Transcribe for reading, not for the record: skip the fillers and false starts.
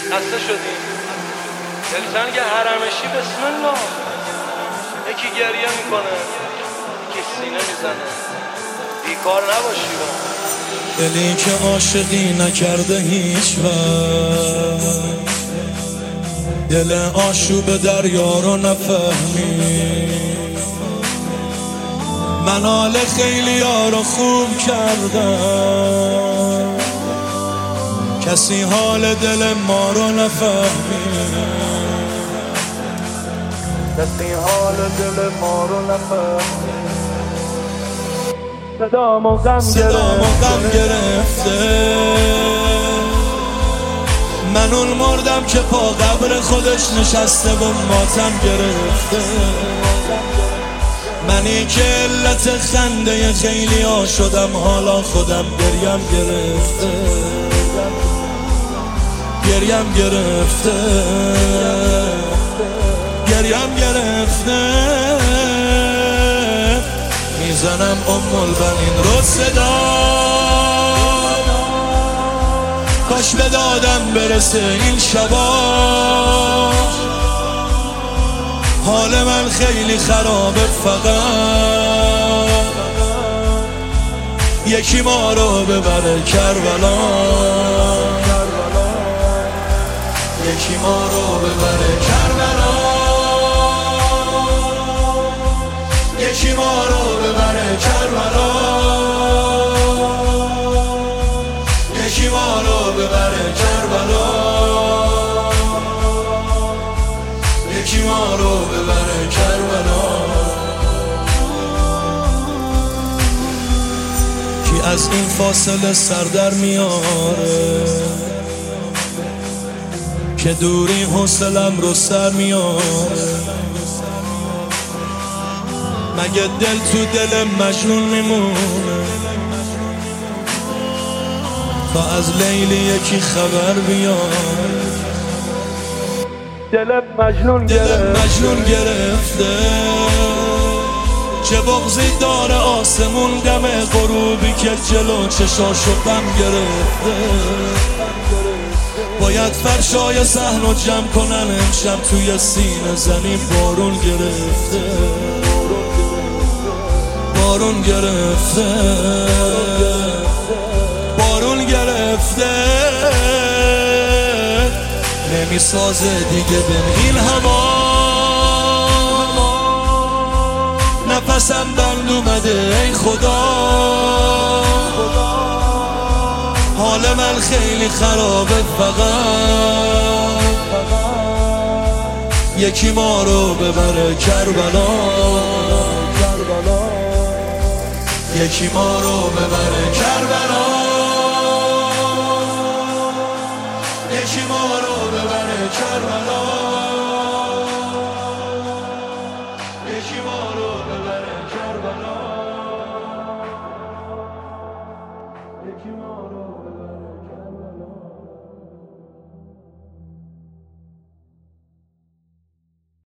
خسته شدیم دلتنگ حرمشی بسم الله. یکی گریه میکنه یکی سینه میزنه، بیکار نباشی با دلی که عاشقی نکرده هیچ وقت، دل آشوب دریا رو نفهمی. من حال خیلی ها رو خوب کردم، کسی حال دل ما رو نفهمی. کسی حال دل ما رو نفهمی. صدامو غم گرفته، من اون مردم که پا قبر خودش نشسته و ماتم گرفته. منی که علت خنده خیلی ها شدم، حالا خودم گریم گرفته. گریم گرفته میزنم البنین رو صدا، کاش به دادم برسه این شبا. حال من خیلی خرابه، فقط یکی ما رو ببره کربلا. یکی ما رو ببره کربلا، یکی ما رو ببره کربلا، یکی ما رو ببره کربلا، یکی ما رو ببره کربلا. کی از این فاصله سر در میاره، که دوری حوصلم رو سر میاره. مگه دل تو دل مجنون میمونه، تا از لیلی یکی خبر بیاره. دل مجنون گرفته، چه بغضی داره آسمون دم غروبی که جلو چشاشو غم گرفته. باید فرشای صحن رو جمع کنن امشب، توی سینه زمین بارون گرفته. بارون گرفته نمیسازه دیگه بین هوا. نفسم بند اومده ای خدا، حال من خیلی خرابه، فقط یکی ما رو ببره کربلا. یکی ما رو ببره کربلا، یکی ما رو ببره کربلا، یکی ما رو ببره کربلا، یکی ما رو